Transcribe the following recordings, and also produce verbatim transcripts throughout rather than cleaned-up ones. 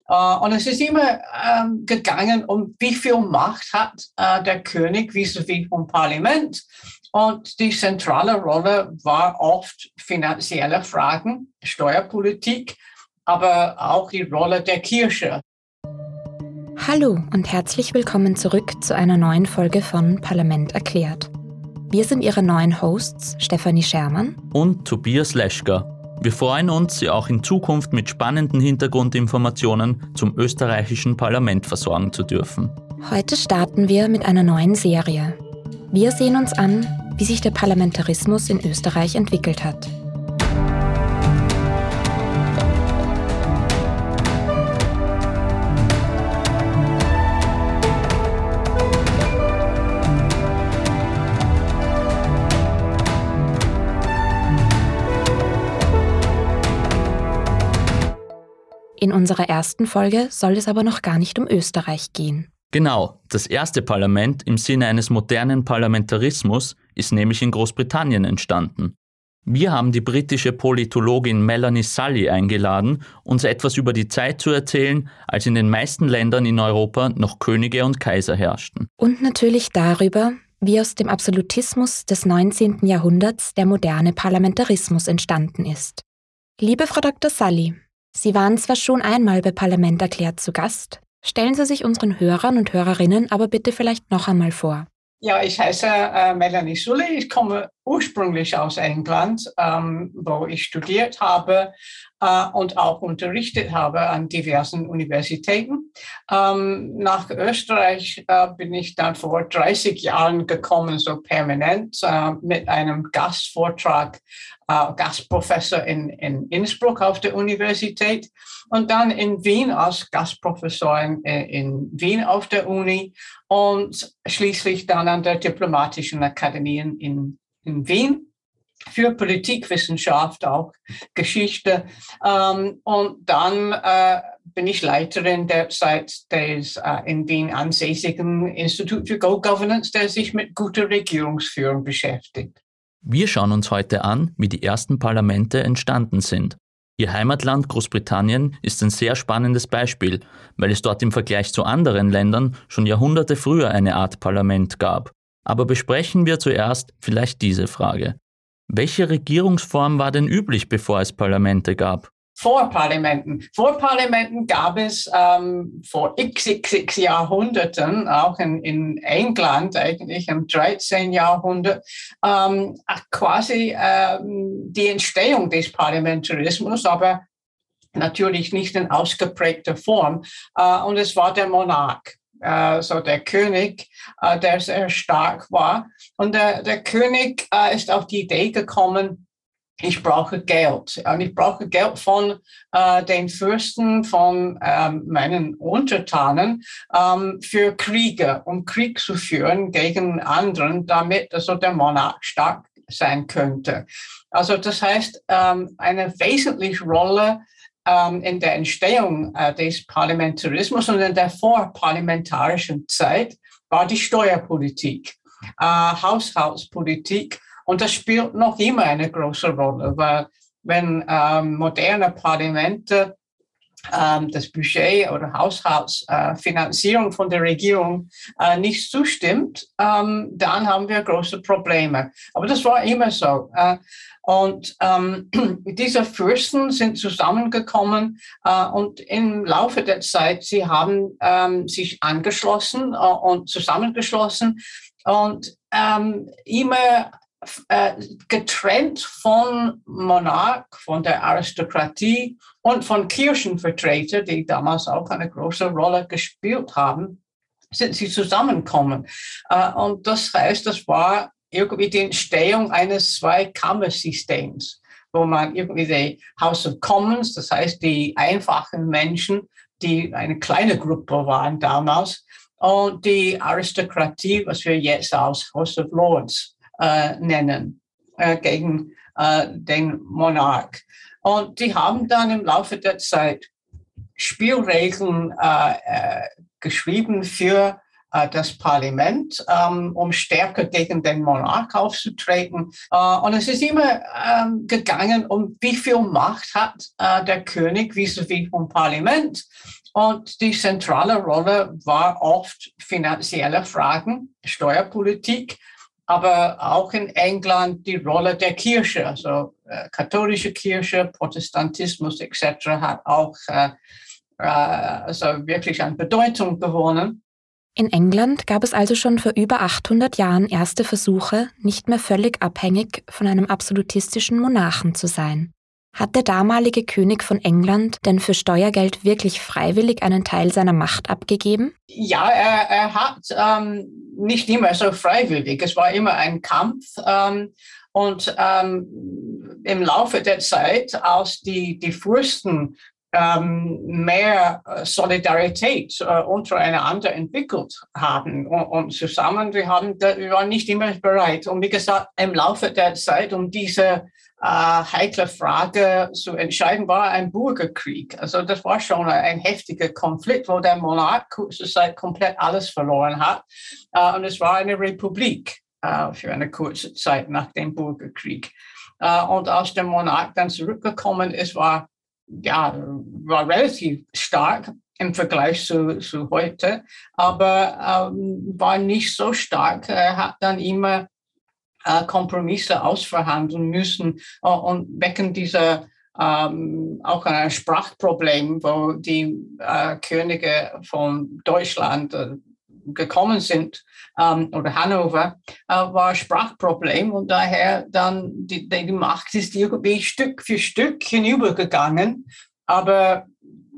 Uh, und es ist immer ähm, gegangen, um wie viel Macht hat äh, der König vis-à-vis vom Parlament. Und die zentrale Rolle war oft finanzielle Fragen, Steuerpolitik, aber auch die Rolle der Kirche. Hallo und herzlich willkommen zurück zu einer neuen Folge von Parlament erklärt. Wir sind Ihre neuen Hosts Stefanie Schermann und Tobias Leschka. Wir freuen uns, Sie auch in Zukunft mit spannenden Hintergrundinformationen zum österreichischen Parlament versorgen zu dürfen. Heute starten wir mit einer neuen Serie. Wir sehen uns an, wie sich der Parlamentarismus in Österreich entwickelt hat. In unserer ersten Folge soll es aber noch gar nicht um Österreich gehen. Genau, das erste Parlament im Sinne eines modernen Parlamentarismus ist nämlich in Großbritannien entstanden. Wir haben die britische Politologin Melanie Sully eingeladen, uns etwas über die Zeit zu erzählen, als in den meisten Ländern in Europa noch Könige und Kaiser herrschten. Und natürlich darüber, wie aus dem Absolutismus des neunzehnten Jahrhunderts der moderne Parlamentarismus entstanden ist. Liebe Frau Doktor Sully, Sie waren zwar schon einmal bei Parlament erklärt zu Gast, stellen Sie sich unseren Hörern und Hörerinnen aber bitte vielleicht noch einmal vor. Ja, ich heiße äh, Melanie Sully. Ich komme ursprünglich aus England, ähm, wo ich studiert habe äh, und auch unterrichtet habe an diversen Universitäten. Ähm, nach Österreich äh, bin ich dann vor dreißig Jahren gekommen, so permanent, äh, mit einem Gastvortrag, äh, Gastprofessor in, in Innsbruck auf der Universität und dann in Wien als Gastprofessor in, in Wien auf der Uni und schließlich dann an der Diplomatischen Akademie in, in Wien für Politikwissenschaft, auch Geschichte. Ähm, und dann äh, bin ich Leiterin derzeit des äh, in Wien ansässigen Institut für Good Governance, der sich mit guter Regierungsführung beschäftigt. Wir schauen uns heute an, wie die ersten Parlamente entstanden sind. Ihr Heimatland Großbritannien ist ein sehr spannendes Beispiel, weil es dort im Vergleich zu anderen Ländern schon Jahrhunderte früher eine Art Parlament gab. Aber besprechen wir zuerst vielleicht diese Frage. Welche Regierungsform war denn üblich, bevor es Parlamente gab? Vor Parlamenten. Vor Parlamenten gab es ähm, vor x, x, x Jahrhunderten, auch in, in England eigentlich im dreizehnten Jahrhundert, ähm, quasi ähm, die Entstehung des Parlamentarismus, aber natürlich nicht in ausgeprägter Form. Äh, und es war der Monarch. Uh, so der König, uh, der sehr stark war. Und der, der König uh, ist auf die Idee gekommen, ich brauche Geld. Und ich brauche Geld von uh, den Fürsten, von um, meinen Untertanen um, für Kriege, um Krieg zu führen gegen anderen, damit also der Monarch stark sein könnte. Also das heißt, um, eine wesentliche Rolle in der Entstehung äh, des Parlamentarismus und in der vorparlamentarischen Zeit war die Steuerpolitik, äh, Haushaltspolitik. Und das spielt noch immer eine große Rolle, weil wenn ähm, moderne Parlamente ähm, das Budget oder Haushaltsfinanzierung äh, von der Regierung äh, nicht zustimmt, ähm, dann haben wir große Probleme. Aber das war immer so. Äh, Und ähm, diese Fürsten sind zusammengekommen äh, und im Laufe der Zeit, sie haben ähm, sich angeschlossen äh, und zusammengeschlossen und ähm, immer äh, getrennt von Monarch, von der Aristokratie und von Kirchenvertretern, die damals auch eine große Rolle gespielt haben, sind sie zusammengekommen. Äh, und das heißt, das war irgendwie die Entstehung eines Zweikammersystems, wo man irgendwie die House of Commons, das heißt die einfachen Menschen, die eine kleine Gruppe waren damals, und die Aristokratie, was wir jetzt als House of Lords äh, nennen, äh, gegen äh, den Monarch. Und die haben dann im Laufe der Zeit Spielregeln äh, äh, geschrieben für das Parlament, ähm, um stärker gegen den Monarch aufzutreten. Äh, und es ist immer ähm, gegangen, um wie viel Macht hat äh, der König vis-à-vis vom Parlament. Und die zentrale Rolle war oft finanzielle Fragen, Steuerpolitik, aber auch in England die Rolle der Kirche, also äh, katholische Kirche, Protestantismus et cetera hat auch äh, äh, also wirklich an Bedeutung gewonnen. In England gab es also schon vor über achthundert Jahren erste Versuche, nicht mehr völlig abhängig von einem absolutistischen Monarchen zu sein. Hat der damalige König von England denn für Steuergeld wirklich freiwillig einen Teil seiner Macht abgegeben? Ja, er, er hat ähm, nicht immer so freiwillig. Es war immer ein Kampf. Ähm, und ähm, im Laufe der Zeit, als die, die Fürsten ähm, mehr Solidarität äh, untereinander entwickelt haben und, und zusammen, wir, haben, wir waren nicht immer bereit. Und wie gesagt, im Laufe der Zeit, um diese Uh, heikle Frage zu entscheiden, war ein Bürgerkrieg. Also das war schon ein heftiger Konflikt, wo der Monarch kurze Zeit komplett alles verloren hat. Uh, und es war eine Republik uh, für eine kurze Zeit nach dem Bürgerkrieg. Uh, und als der Monarch dann zurückgekommen ist, war, ja, war relativ stark im Vergleich zu, zu heute, aber um, war nicht so stark. Er hat dann immer Kompromisse ausverhandeln müssen und wegen dieser ähm, auch ein Sprachproblem, wo die äh, Könige von Deutschland äh, gekommen sind ähm, oder Hannover, äh, war ein Sprachproblem und daher dann die, die Macht ist irgendwie Stück für Stück hinübergegangen, aber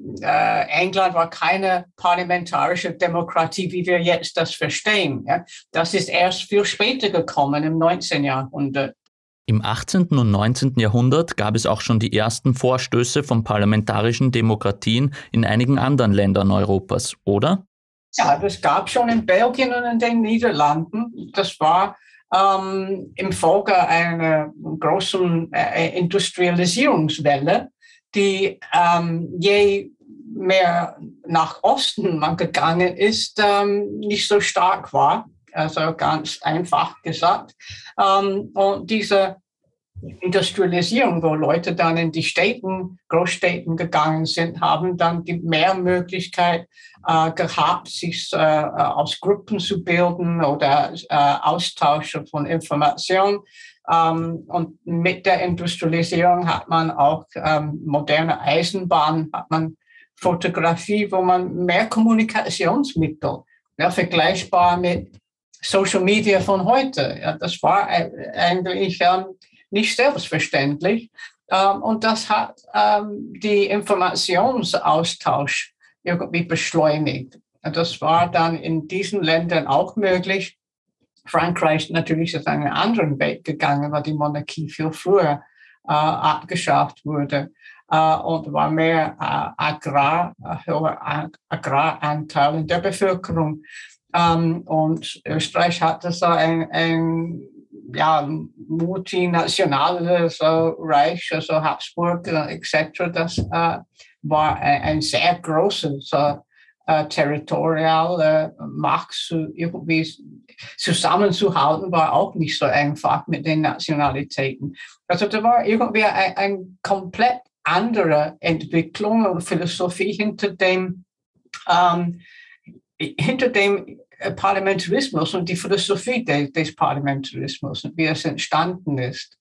Uh, England war keine parlamentarische Demokratie, wie wir jetzt das verstehen. Ja? Das ist erst viel später gekommen, im neunzehnten Jahrhundert. Im achtzehnten und neunzehnten Jahrhundert gab es auch schon die ersten Vorstöße von parlamentarischen Demokratien in einigen anderen Ländern Europas, oder? Ja, das gab schon in Belgien und in den Niederlanden. Das war ähm, im Folge einer großen äh, Industrialisierungswelle, die ähm, je mehr nach Osten man gegangen ist, ähm, nicht so stark war. Also ganz einfach gesagt. Ähm, und diese Industrialisierung, wo Leute dann in die Städten, Großstädten gegangen sind, haben dann die mehr Möglichkeit äh, gehabt, sich äh, aus Gruppen zu bilden oder äh, Austausch von Informationen. Um, und mit der Industrialisierung hat man auch ähm, moderne Eisenbahn, hat man Fotografie, wo man mehr Kommunikationsmittel, ja, vergleichbar mit Social Media von heute. Ja, das war eigentlich ähm, nicht selbstverständlich. Ähm, und das hat ähm, die Informationsaustausch irgendwie beschleunigt. Und das war dann in diesen Ländern auch möglich. Frankreich natürlich ist einen anderen Weg gegangen, weil die Monarchie viel früher äh, abgeschafft wurde äh, und war mehr äh, Agrar, höherer Agraranteil in der Bevölkerung. Ähm, und Österreich hatte so ein, ein ja, multinationales so Reich, also Habsburg äh, et cetera. Das äh, war ein, ein sehr großes so, äh, territoriale Macht zu, irgendwie zusammenzuhalten, war auch nicht so einfach mit den Nationalitäten. Also da war irgendwie eine ein komplett andere Entwicklung und Philosophie hinter dem, ähm, hinter dem Parlamentarismus und die Philosophie de, des Parlamentarismus und wie es entstanden ist.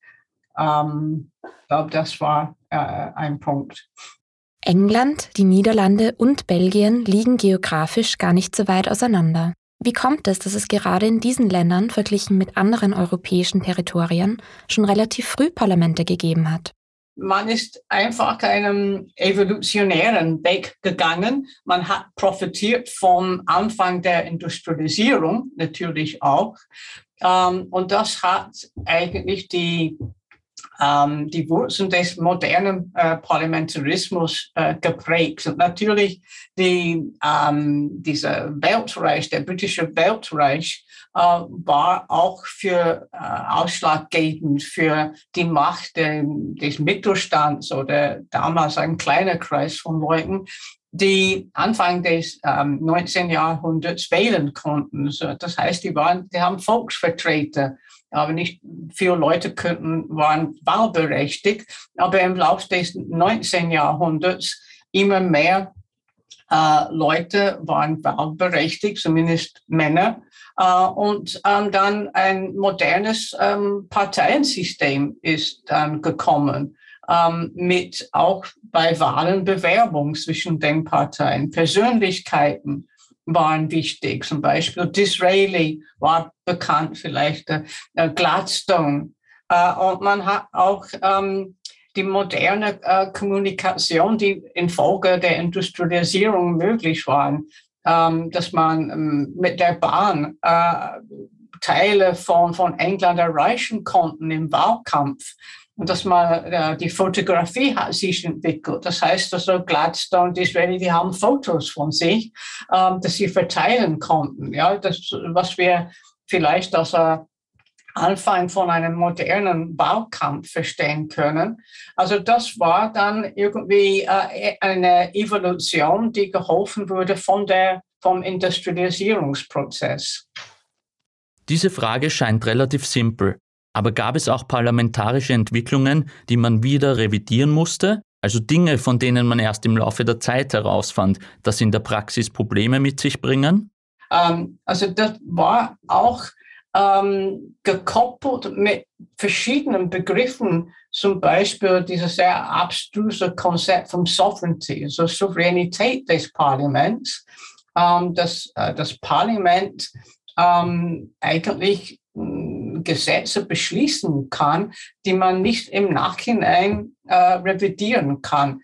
Ähm, ich glaube, das war äh, ein Punkt. England, die Niederlande und Belgien liegen geografisch gar nicht so weit auseinander. Wie kommt es, dass es gerade in diesen Ländern, verglichen mit anderen europäischen Territorien, schon relativ früh Parlamente gegeben hat? Man ist einfach einem evolutionären Weg gegangen. Man hat profitiert vom Anfang der Industrialisierung natürlich auch. Und das hat eigentlich die Ähm, die Wurzeln des modernen äh, Parlamentarismus äh, geprägt. Und natürlich die, ähm, dieser Weltreich, der britische Weltreich, äh, war auch für äh, ausschlaggebend für die Macht de, des Mittelstands oder damals ein kleiner Kreis von Leuten, die Anfang des ähm, neunzehnten Jahrhunderts wählen konnten. So, das heißt, die, waren, die haben Volksvertreter, aber nicht viele Leute könnten, waren wahlberechtigt. Aber im Laufe des neunzehnten Jahrhunderts immer mehr äh, Leute waren wahlberechtigt, zumindest Männer. Uh, und um, dann ein modernes um, Parteiensystem ist dann gekommen, um, mit auch bei Wahlen Bewerbung zwischen den Parteien. Persönlichkeiten waren wichtig, zum Beispiel Disraeli war bekannt, vielleicht uh, uh, Gladstone. Uh, und man hat auch um, die moderne uh, Kommunikation, die infolge der Industrialisierung möglich war, Um, dass man um, mit der Bahn uh, Teile von, von England erreichen konnte im Wahlkampf. Und dass man uh, die Fotografie hat sich entwickelt. Das heißt, also Gladstone, Disraeli, die haben Fotos von sich, um, dass sie verteilen konnten. Ja, das, was wir vielleicht als uh, Anfang von einem modernen Wahlkampf verstehen können. Also das war dann irgendwie äh, eine Evolution, die geholfen wurde von der, vom Industrialisierungsprozess. Diese Frage scheint relativ simpel, aber gab es auch parlamentarische Entwicklungen, die man wieder revidieren musste? Also Dinge, von denen man erst im Laufe der Zeit herausfand, dass sie in der Praxis Probleme mit sich bringen? Ähm, also das war auch Ähm, gekoppelt mit verschiedenen Begriffen, zum Beispiel dieses sehr abstruse Konzept von Sovereignty, also Souveränität des Parlaments, ähm, dass äh, das Parlament ähm, eigentlich äh, Gesetze beschließen kann, die man nicht im Nachhinein äh, revidieren kann.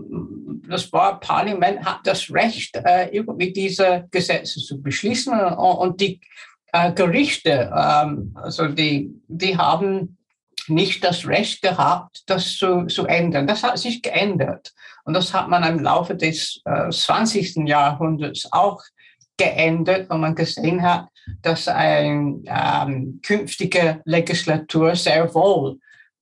Das war, Parlament hat das Recht, äh, irgendwie diese Gesetze zu beschließen, und, und die Äh, Gerichte, ähm, also die, die haben nicht das Recht gehabt, das zu, zu ändern. Das hat sich geändert. Und das hat man im Laufe des äh, zwanzigsten Jahrhunderts auch geändert, wo man gesehen hat, dass eine ähm, künftige Legislatur sehr wohl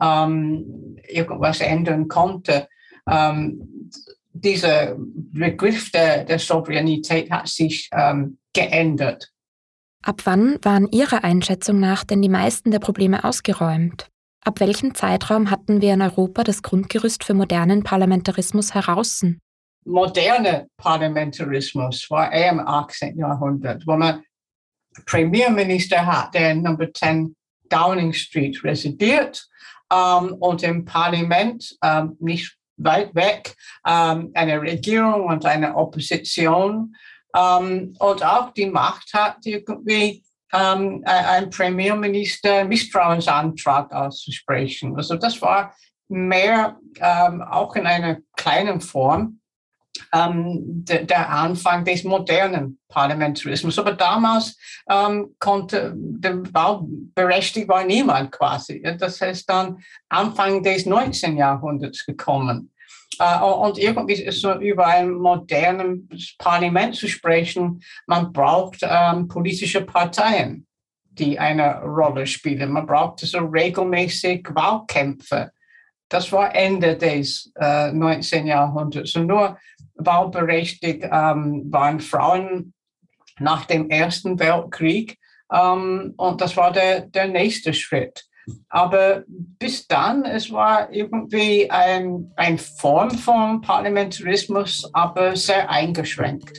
ähm, irgendwas ändern konnte. Ähm, dieser Begriff der, der Souveränität hat sich ähm, geändert. Ab wann waren Ihrer Einschätzung nach denn die meisten der Probleme ausgeräumt? Ab welchem Zeitraum hatten wir in Europa das Grundgerüst für modernen Parlamentarismus heraus? Moderne Parlamentarismus war eher im achtzehnten Jahrhundert, wo man Premierminister hat, der Number zehn Downing Street residiert, um, und im Parlament um, nicht weit weg um, eine Regierung und eine Opposition. Um, und auch die Macht hat, irgendwie um, ein Premierminister Misstrauensantrag auszusprechen. Also das war mehr um, auch in einer kleinen Form um, de, der Anfang des modernen Parlamentarismus. Aber damals um, konnte der wahlberechtigt war niemand quasi. Das heißt dann Anfang des neunzehnten Jahrhunderts gekommen. Uh, und irgendwie ist so über ein modernes Parlament zu sprechen, man braucht um, politische Parteien, die eine Rolle spielen. Man braucht so regelmäßig Wahlkämpfe. Das war Ende des uh, neunzehnten Jahrhunderts. Und nur wahlberechtigt um, waren Frauen nach dem Ersten Weltkrieg. Um, und das war der, der nächste Schritt. Aber bis dann, es war irgendwie ein, eine Form von Parlamentarismus, aber sehr eingeschränkt.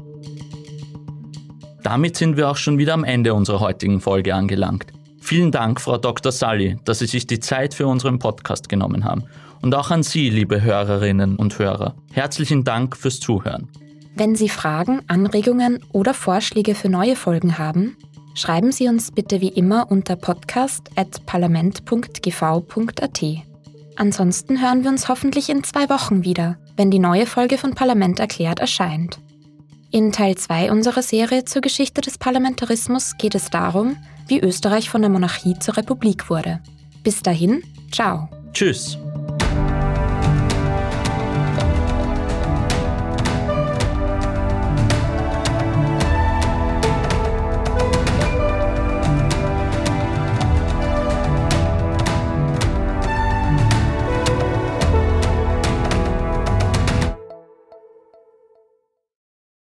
Damit sind wir auch schon wieder am Ende unserer heutigen Folge angelangt. Vielen Dank, Frau Doktor Sully, dass Sie sich die Zeit für unseren Podcast genommen haben. Und auch an Sie, liebe Hörerinnen und Hörer. Herzlichen Dank fürs Zuhören. Wenn Sie Fragen, Anregungen oder Vorschläge für neue Folgen haben, schreiben Sie uns bitte wie immer unter podcast at parlament punkt g v punkt a t. Ansonsten hören wir uns hoffentlich in zwei Wochen wieder, wenn die neue Folge von Parlament erklärt erscheint. In Teil zwei unserer Serie zur Geschichte des Parlamentarismus geht es darum, wie Österreich von der Monarchie zur Republik wurde. Bis dahin, ciao. Tschüss.